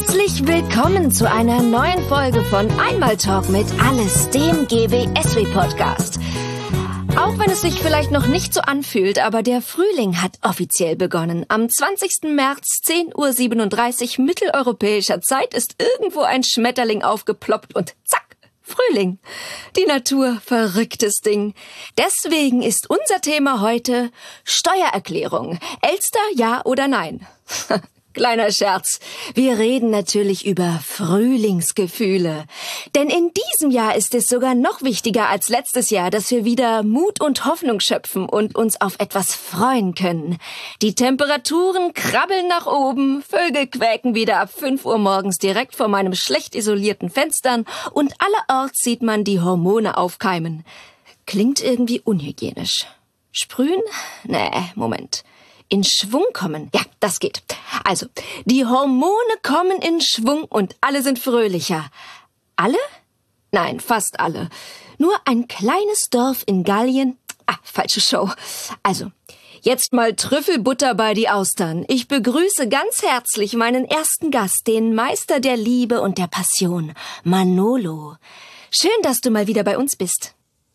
Herzlich willkommen zu einer neuen Folge von Einmal Talk mit Alles, dem GWSW-Podcast. Auch wenn es sich vielleicht noch nicht so anfühlt, aber der Frühling hat offiziell begonnen. Am 20. März, 10:37 Uhr mitteleuropäischer Zeit, ist irgendwo ein Schmetterling aufgeploppt und zack, Frühling. Die Natur, verrücktes Ding. Deswegen ist unser Thema heute Steuererklärung. Elster, ja oder nein? Kleiner Scherz. Wir reden natürlich über Frühlingsgefühle. Denn in diesem Jahr ist es sogar noch wichtiger als letztes Jahr, dass wir wieder Mut und Hoffnung schöpfen und uns auf etwas freuen können. Die Temperaturen krabbeln nach oben, Vögel quäken wieder ab 5 Uhr morgens direkt vor meinem schlecht isolierten Fenstern und allerorts sieht man die Hormone aufkeimen. Klingt irgendwie unhygienisch. Sprühen? Nee, Moment. In Schwung kommen. Ja, das geht. Also, die Hormone kommen in Schwung und alle sind fröhlicher. Alle? Nein, fast alle. Nur ein kleines Dorf in Gallien. Falsche Show. Also, jetzt mal Trüffelbutter bei die Austern. Ich begrüße ganz herzlich meinen ersten Gast, den Meister der Liebe und der Passion, Manolo. Schön, dass du mal wieder bei uns bist.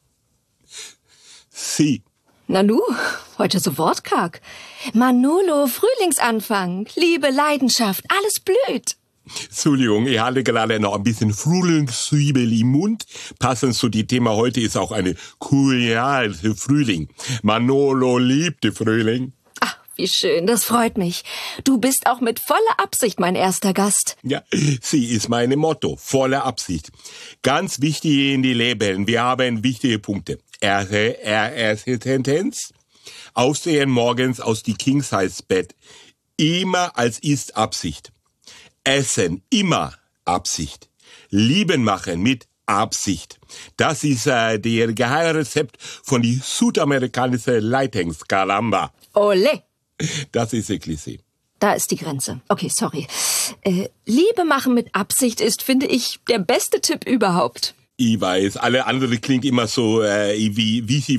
Sie. Nanu, heute so wortkarg. Manolo, Frühlingsanfang, Liebe, Leidenschaft, alles blüht. Entschuldigung, ich hatte gerade noch ein bisschen Frühlingszwiebel im Mund. Passend zu dem Thema heute ist auch eine kulinärische Frühling. Manolo liebte Frühling. Ach, wie schön, das freut mich. Du bist auch mit voller Absicht mein erster Gast. Ja, sie ist mein Motto, volle Absicht. Ganz wichtig in die Leben, wir haben wichtige Punkte. Erste Tendenz. Aufstehen morgens aus die King-Size-Bett. Immer als ist Absicht. Essen, immer Absicht. Lieben machen mit Absicht. Das ist der Geheimrezept von die südamerikanischen Leitings, Caramba. Ole. Das ist wirklich sie. Da ist die Grenze. Okay, sorry. Liebe machen mit Absicht ist, finde ich, der beste Tipp überhaupt. Ich weiß, alle andere klingt immer so wie sie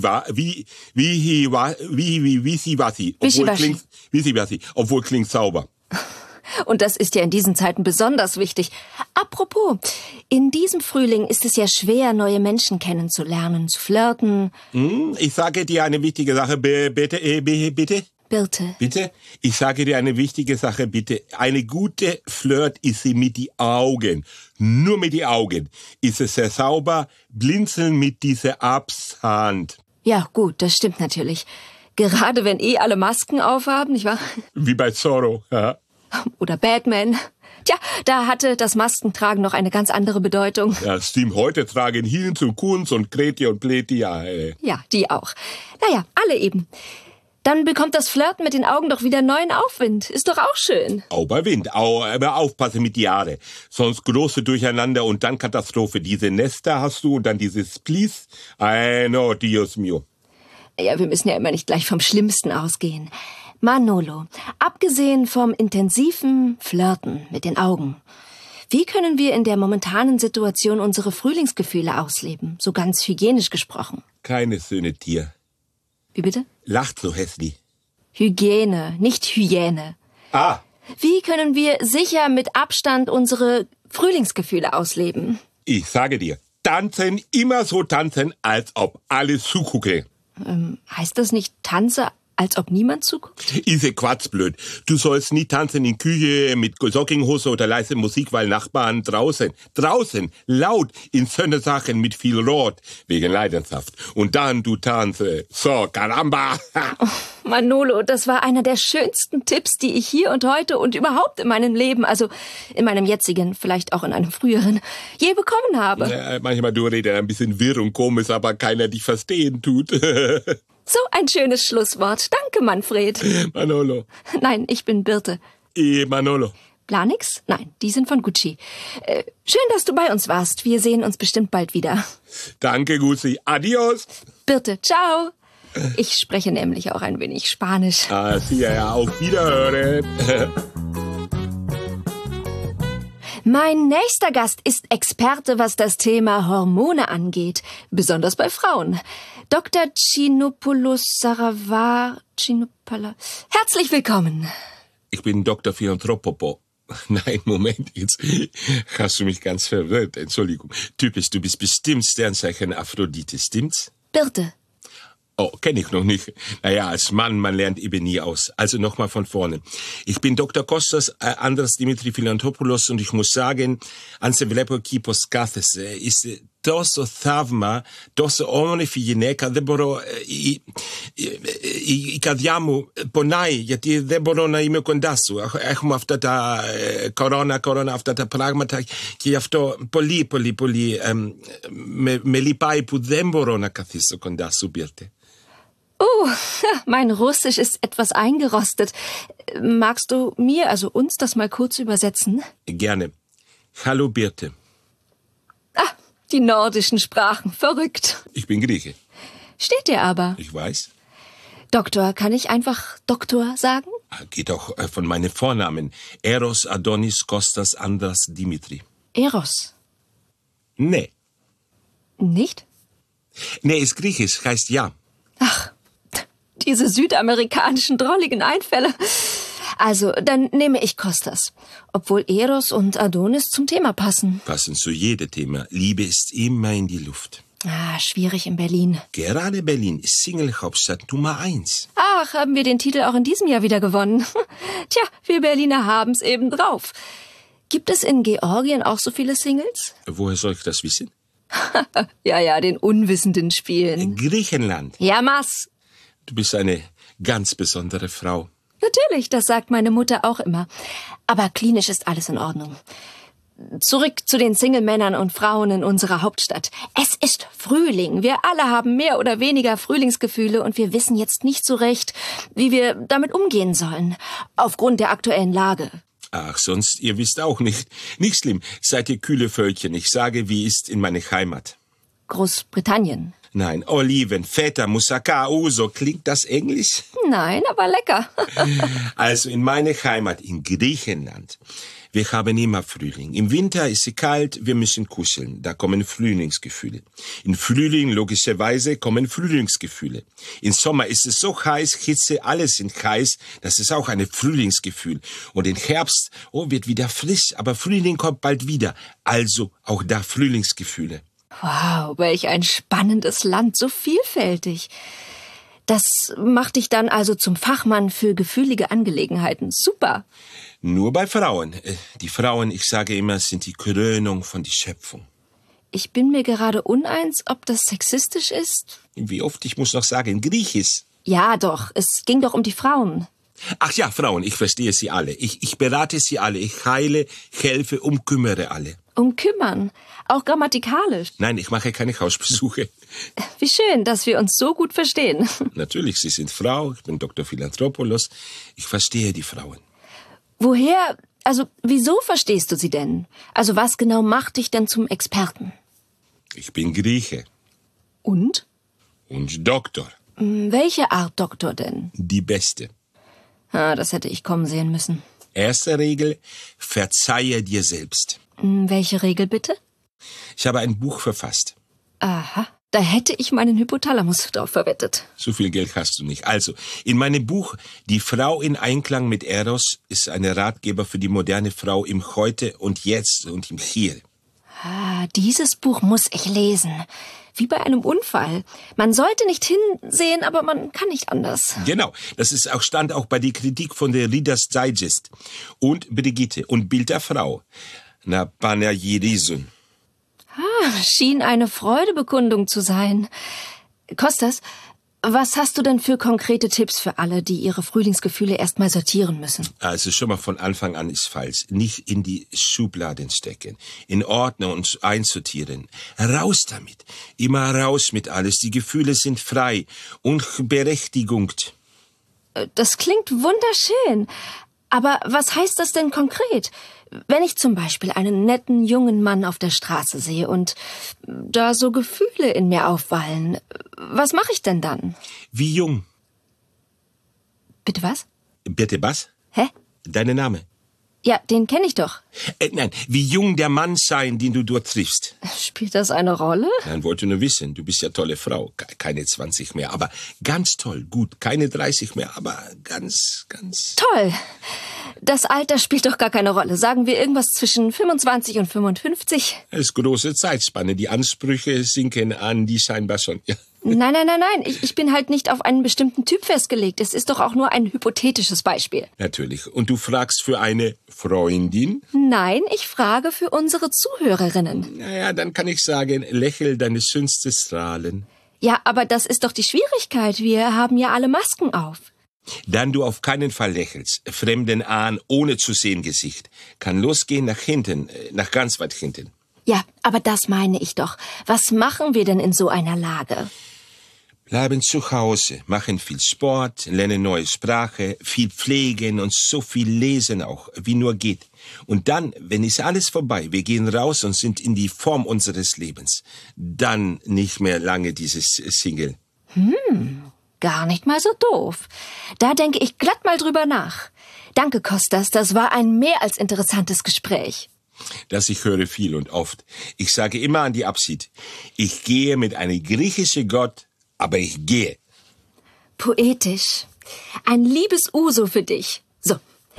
obwohl klingt sauber. Und das ist ja in diesen Zeiten besonders wichtig. Apropos, in diesem Frühling ist es ja schwer, neue Menschen kennenzulernen, zu flirten. Ich sage dir eine wichtige Sache, bitte. Bitte? Ich sage dir eine wichtige Sache, bitte. Eine gute Flirt ist sie mit die Augen. Nur mit die Augen. Ist es sehr sauber, blinzeln mit dieser Abshand. Ja, gut, das stimmt natürlich. Gerade wenn alle Masken aufhaben, nicht wahr? Wie bei Zorro, ja. Oder Batman. Tja, da hatte das Maskentragen noch eine ganz andere Bedeutung. Ja, stimmt. Heute tragen Hinz und Kunz und Kreti und Pleti, ja. Ja, die auch. Naja, alle eben. Dann bekommt das Flirten mit den Augen doch wieder neuen Aufwind. Ist doch auch schön. Wind, aber aufpassen mit die Haare. Sonst große Durcheinander und dann Katastrophe. Diese Nester hast du und dann dieses Please. Ay, no, Dios mio. Ja, wir müssen ja immer nicht gleich vom Schlimmsten ausgehen. Manolo, abgesehen vom intensiven Flirten mit den Augen, wie können wir in der momentanen Situation unsere Frühlingsgefühle ausleben? So ganz hygienisch gesprochen. Keine Söhne Tier. Wie bitte? Lacht so hässlich. Hygiene, nicht Hyäne. Wie können wir sicher mit Abstand unsere Frühlingsgefühle ausleben? Ich sage dir, tanzen, immer so tanzen, als ob alle zugucke. Heißt das nicht tanze, als ob niemand zuguckt? Ist Quatsch blöd. Du sollst nie tanzen in Küche mit Jogginghose oder leise Musik, weil Nachbarn draußen, laut in schöne Sachen mit viel Rot, wegen Leidenschaft. Und dann du tanze. So, Caramba. Oh, Manolo, das war einer der schönsten Tipps, die ich hier und heute und überhaupt in meinem Leben, also in meinem jetzigen, vielleicht auch in einem früheren, je bekommen habe. Ja, manchmal du redest ein bisschen wirr und komisch, aber keiner dich verstehen tut. So ein schönes Schlusswort. Danke, Manfred. Manolo. Nein, ich bin Birte. Manolo. Planix? Nein, die sind von Gucci. Schön, dass du bei uns warst. Wir sehen uns bestimmt bald wieder. Danke, Gucci. Adios. Birte, ciao. Ich spreche nämlich auch ein wenig Spanisch. Ja, auf Wiederhören. Mein nächster Gast ist Experte, was das Thema Hormone angeht, besonders bei Frauen. Dr. Chinopoulos Saravar Chinopala. Herzlich willkommen. Ich bin Dr. Philanthropopo. Nein, Moment, jetzt hast du mich ganz verwirrt. Entschuldigung. Typisch, du bist bestimmt Sternzeichen Aphrodite, stimmt's? Birte. Oh, kenne ich noch nicht. Naja, als Mann, man lernt eben nie aus. Also nochmal von vorne. Ich bin Dr. Kostas Andras Dimitri Philanthropoulos und ich muss sagen, αν σε βλέπω εκεί πως κάθεσαι, είσαι τόσο θαύμα, τόσο όμορφη γυναίκα, δεν μπορώ, η καρδιά μου πονάει γιατί δεν μπορώ να είμαι κοντά σου. Έχουμε αυτά τα κορώνα, αυτά τα πράγματα και γι' αυτό πολύ με λυπάει που δεν μπορώ να καθίσω κοντά σου, Birte. Mein Russisch ist etwas eingerostet. Magst du mir, also uns, das mal kurz übersetzen? Gerne. Hallo, Birte. Die nordischen Sprachen. Verrückt. Ich bin Grieche. Steht dir aber. Ich weiß. Doktor, kann ich einfach Doktor sagen? Geht auch von meinen Vornamen. Eros Adonis Kostas Andras Dimitri. Eros. Nee. Nicht? Nee, ist griechisch, heißt ja. Ach, diese südamerikanischen drolligen Einfälle. Also, dann nehme ich Kostas. Obwohl Eros und Adonis zum Thema passen. Passen zu jedem Thema. Liebe ist immer in die Luft. Schwierig in Berlin. Gerade Berlin ist Single-Hauptstadt Nummer 1. Ach, haben wir den Titel auch in diesem Jahr wieder gewonnen. Tja, wir Berliner haben's eben drauf. Gibt es in Georgien auch so viele Singles? Woher soll ich das wissen? Ja, den Unwissenden spielen. Griechenland. Ja, Mas. Du bist eine ganz besondere Frau. Natürlich, das sagt meine Mutter auch immer. Aber klinisch ist alles in Ordnung. Zurück zu den Single-Männern und Frauen in unserer Hauptstadt. Es ist Frühling. Wir alle haben mehr oder weniger Frühlingsgefühle und wir wissen jetzt nicht so recht, wie wir damit umgehen sollen. Aufgrund der aktuellen Lage. Ach, sonst, ihr wisst auch nicht. Nicht schlimm, seid ihr kühle Völkchen. Ich sage, wie ist in meine Heimat. Großbritannien. Nein, Oliven, Feta, Moussaka, Uso. Klingt das Englisch? Nein, aber lecker. Also in meine Heimat, in Griechenland. Wir haben immer Frühling. Im Winter ist es kalt, wir müssen kuscheln. Da kommen Frühlingsgefühle. Im Frühling, logischerweise, kommen Frühlingsgefühle. Im Sommer ist es so heiß, Hitze, alles sind heiß. Das ist auch ein Frühlingsgefühl. Und im Herbst, wird wieder frisch, aber Frühling kommt bald wieder. Also auch da Frühlingsgefühle. Wow, welch ein spannendes Land, so vielfältig. Das macht dich dann also zum Fachmann für gefühlige Angelegenheiten. Super. Nur bei Frauen. Die Frauen, ich sage immer, sind die Krönung von der Schöpfung. Ich bin mir gerade uneins, ob das sexistisch ist. Wie oft ich muss noch sagen, griechisch. Ja, doch. Es ging doch um die Frauen. Ach ja, Frauen, ich verstehe sie alle. Ich berate sie alle. Ich heile, helfe, kümmere alle. Kümmern. Auch grammatikalisch. Nein, ich mache keine Hausbesuche. Wie schön, dass wir uns so gut verstehen. Natürlich, Sie sind Frau, ich bin Dr. Philanthropoulos. Ich verstehe die Frauen. Wieso verstehst du sie denn? Also was genau macht dich denn zum Experten? Ich bin Grieche. Und? Und Doktor. Welche Art Doktor denn? Die beste. Das hätte ich kommen sehen müssen. Erste Regel, verzeihe dir selbst. Welche Regel bitte? Ich habe ein Buch verfasst. Aha, da hätte ich meinen Hypothalamus drauf verwettet. So viel Geld hast du nicht. Also, in meinem Buch Die Frau in Einklang mit Eros ist ein Ratgeber für die moderne Frau im Heute und Jetzt und im Hier. Dieses Buch muss ich lesen. Wie bei einem Unfall. Man sollte nicht hinsehen, aber man kann nicht anders. Genau, stand auch bei der Kritik von der Reader's Digest. Und Brigitte und Bild der Frau. Na, Panagirisun. Schien eine Freudebekundung zu sein. Kostas, was hast du denn für konkrete Tipps für alle, die ihre Frühlingsgefühle erstmal sortieren müssen? Also schon mal von Anfang an ist falsch. Nicht in die Schubladen stecken. In Ordnung und einsortieren. Raus damit. Immer raus mit alles. Die Gefühle sind frei und berechtigt. Das klingt wunderschön. Aber was heißt das denn konkret? Wenn ich zum Beispiel einen netten jungen Mann auf der Straße sehe und da so Gefühle in mir aufwallen, was mache ich denn dann? Wie jung? Bitte was? Bitte was? Hä? Dein Name? Ja, den kenne ich doch. Nein, wie jung der Mann sein, den du dort triffst. Spielt das eine Rolle? Nein, wollte nur wissen. Du bist ja tolle Frau. Keine 20 mehr, aber ganz toll. Gut, keine 30 mehr, aber ganz... Toll. Das Alter spielt doch gar keine Rolle. Sagen wir irgendwas zwischen 25 und 55? Das ist große Zeitspanne. Die Ansprüche sinken an, die scheinbar schon. Ja. Nein. Ich bin halt nicht auf einen bestimmten Typ festgelegt. Es ist doch auch nur ein hypothetisches Beispiel. Natürlich. Und du fragst für eine Freundin? Nein, ich frage für unsere Zuhörerinnen. Naja, dann kann ich sagen, lächel deine schönste Strahlen. Ja, aber das ist doch die Schwierigkeit. Wir haben ja alle Masken auf. Dann du auf keinen Fall lächelst. Fremden an, ohne zu sehen Gesicht. Kann losgehen nach hinten, nach ganz weit hinten. Ja, aber das meine ich doch. Was machen wir denn in so einer Lage? Bleiben zu Hause, machen viel Sport, lernen neue Sprache, viel pflegen und so viel lesen auch, wie nur geht. Und dann, wenn ist alles vorbei, wir gehen raus und sind in die Form unseres Lebens. Dann nicht mehr lange dieses Single. Gar nicht mal so doof. Da denke ich glatt mal drüber nach. Danke, Kostas, das war ein mehr als interessantes Gespräch. Das ich höre viel und oft. Ich sage immer an die Abschied, ich gehe mit einem griechischen Gott, aber ich gehe. Poetisch. Ein liebes Uso für dich. So.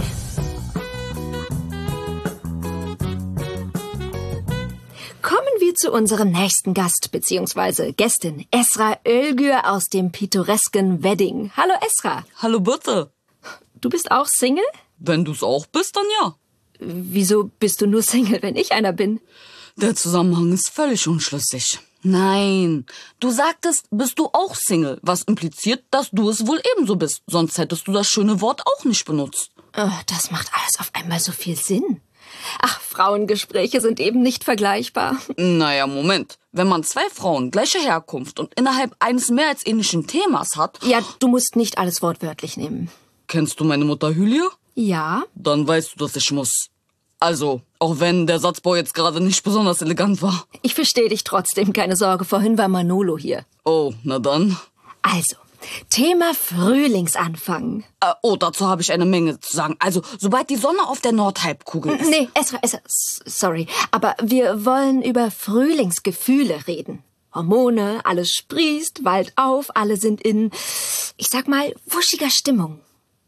Kommen wir zu unserem nächsten Gast bzw. Gästin, Esra Özgür aus dem pittoresken Wedding. Hallo Esra. Hallo bitte. Du bist auch Single? Wenn du's auch bist, dann ja. Wieso bist du nur Single, wenn ich einer bin? Der Zusammenhang ist völlig unschlüssig. Nein, du sagtest, bist du auch Single, was impliziert, dass du es wohl ebenso bist. Sonst hättest du das schöne Wort auch nicht benutzt. Das macht alles auf einmal so viel Sinn. Ach, Frauengespräche sind eben nicht vergleichbar. Naja, Moment. Wenn man zwei Frauen gleicher Herkunft und innerhalb eines mehr als ähnlichen Themas hat... Ja, du musst nicht alles wortwörtlich nehmen. Kennst du meine Mutter Hülya? Ja? Dann weißt du, dass ich muss. Also, auch wenn der Satzbau jetzt gerade nicht besonders elegant war. Ich verstehe dich trotzdem, keine Sorge. Vorhin war Manolo hier. Oh, na dann. Also, Thema Frühlingsanfang. Dazu habe ich eine Menge zu sagen. Also, sobald die Sonne auf der Nordhalbkugel ist... Nee, Esra, sorry. Aber wir wollen über Frühlingsgefühle reden. Hormone, alles sprießt, Wald auf, alle sind in, ich sag mal, wuschiger Stimmung.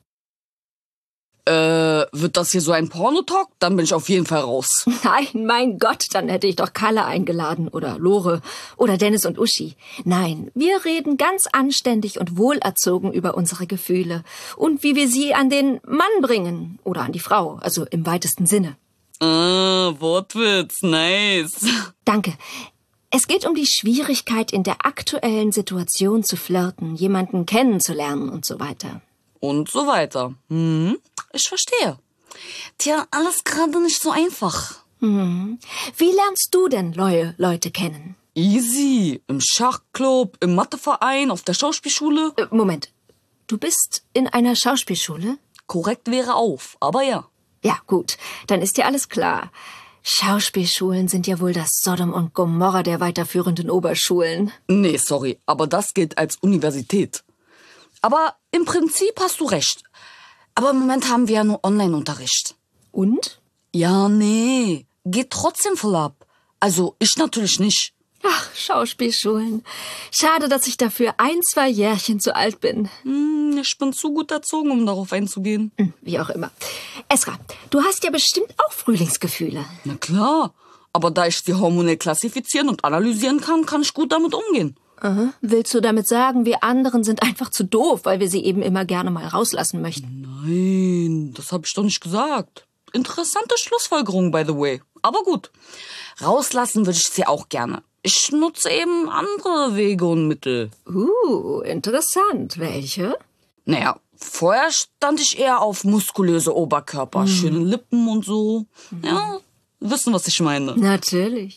Wird das hier so ein Pornotalk? Dann bin ich auf jeden Fall raus. Nein, mein Gott, dann hätte ich doch Kalle eingeladen oder Lore oder Dennis und Uschi. Nein, wir reden ganz anständig und wohlerzogen über unsere Gefühle und wie wir sie an den Mann bringen oder an die Frau, also im weitesten Sinne. Wortwitz, nice. Danke. Es geht um die Schwierigkeit, in der aktuellen Situation zu flirten, jemanden kennenzulernen und so weiter. Und so weiter. Ich verstehe. Tja, alles gerade nicht so einfach. Wie lernst du denn neue Leute kennen? Easy. Im Schachclub, im Matheverein, auf der Schauspielschule. Moment. Du bist in einer Schauspielschule? Korrekt wäre auf, aber ja. Ja, gut. Dann ist ja alles klar. Schauspielschulen sind ja wohl das Sodom und Gomorra der weiterführenden Oberschulen. Nee, sorry, aber das gilt als Universität. Aber im Prinzip hast du recht. Aber im Moment haben wir ja nur Online-Unterricht. Und? Ja, nee. Geht trotzdem voll ab. Also, ich natürlich nicht. Ach, Schauspielschulen. Schade, dass ich dafür 1-2 Jährchen zu alt bin. Ich bin zu gut erzogen, um darauf einzugehen. Wie auch immer. Esra, du hast ja bestimmt auch Frühlingsgefühle. Na klar. Aber da ich sie hormonell klassifizieren und analysieren kann, kann ich gut damit umgehen. Aha. Willst du damit sagen, wir anderen sind einfach zu doof, weil wir sie eben immer gerne mal rauslassen möchten? Nein, das habe ich doch nicht gesagt. Interessante Schlussfolgerung, by the way. Aber gut. Rauslassen würde ich sie auch gerne. Ich nutze eben andere Wege und Mittel. Interessant. Welche? Naja, vorher stand ich eher auf muskulöse Oberkörper, schöne Lippen und so. Ja, wissen, was ich meine. Natürlich.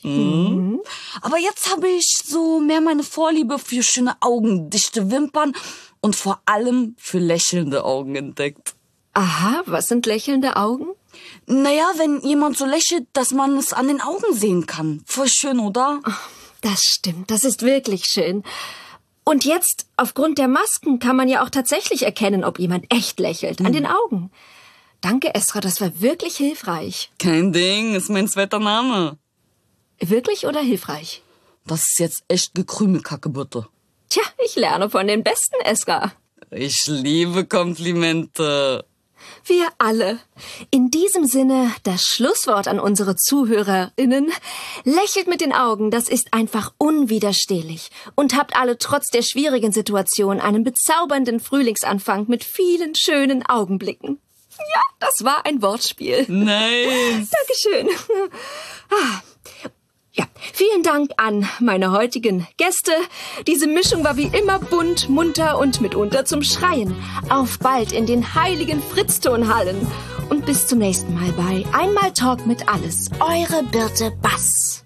Aber jetzt habe ich so mehr meine Vorliebe für schöne Augen, dichte Wimpern und vor allem für lächelnde Augen entdeckt. Aha, was sind lächelnde Augen? Naja, wenn jemand so lächelt, dass man es an den Augen sehen kann. Voll schön, oder? Das stimmt, das ist wirklich schön. Und jetzt, aufgrund der Masken, kann man ja auch tatsächlich erkennen, ob jemand echt lächelt, an den Augen. Danke, Esra, das war wirklich hilfreich. Kein Ding, ist mein zweiter Name. Wirklich oder hilfreich? Das ist jetzt echt Gekrümelkacke, bitte. Tja, ich lerne von den Besten, Esra. Ich liebe Komplimente. wir alle. In diesem Sinne das Schlusswort an unsere ZuhörerInnen. Lächelt mit den Augen, das ist einfach unwiderstehlich. Und habt alle trotz der schwierigen Situation einen bezaubernden Frühlingsanfang mit vielen schönen Augenblicken. Ja, das war ein Wortspiel. Nice. Dankeschön. Ja, vielen Dank an meine heutigen Gäste. Diese Mischung war wie immer bunt, munter und mitunter zum Schreien. Auf bald in den heiligen Fritztonhallen. Und bis zum nächsten Mal bei Einmal Talk mit Alles. Eure Birte Bass.